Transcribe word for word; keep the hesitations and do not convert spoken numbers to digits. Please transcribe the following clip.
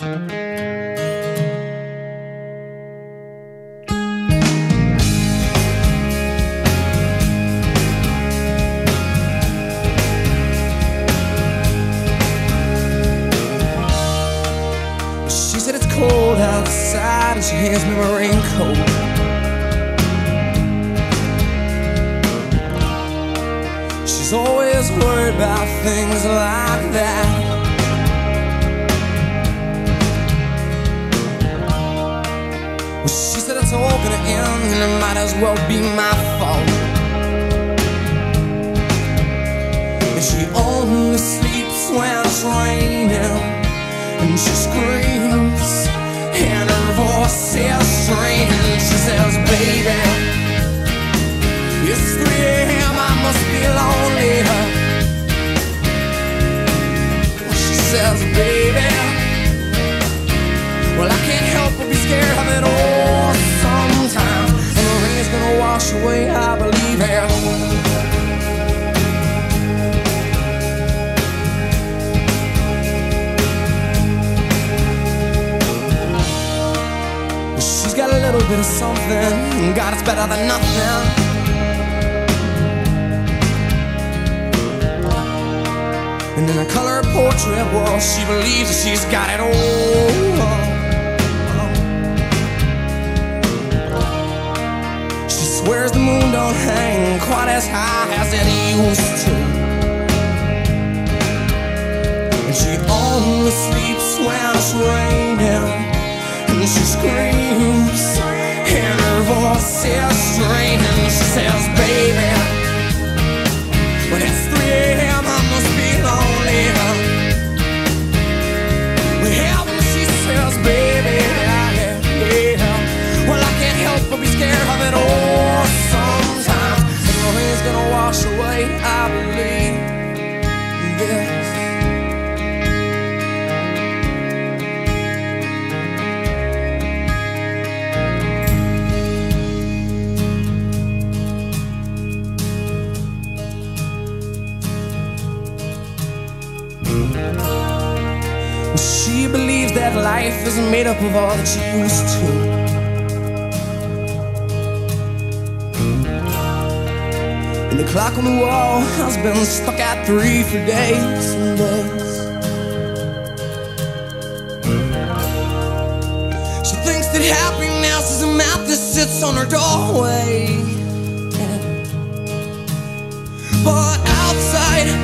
She said it's cold outside and she hands me my raincoat. She's always worried about things like that. Well, she said it's all gonna end and it might as well be my fault. And she only sleeps when it's raining, and she screams and her voice is strange. She says, baby, it's three A M, I must be lonely. She says, baby, well, I can't help but be scared of it all sometimes. And the rain is gonna wash away, I believe it. She's got a little bit of something, God, it's better than nothing. And in a color portrait, well, she believes that she's got it all. She swears the moon don't hang quite as high as it used to. And she only sleeps when it's raining, and she screams and her voice is strange. And she says, baby, when it's three A M, I must be lonely. Well, she says, baby, yeah, yeah. Well, I can't help but be scared of it all sometimes. And the rain's gonna wash away, I believe this. Well, she believes that life isn't made up of all that she used to. And the clock on the wall has been stuck at three for days and days. She thinks that happiness is a map that sits on her doorway. But outside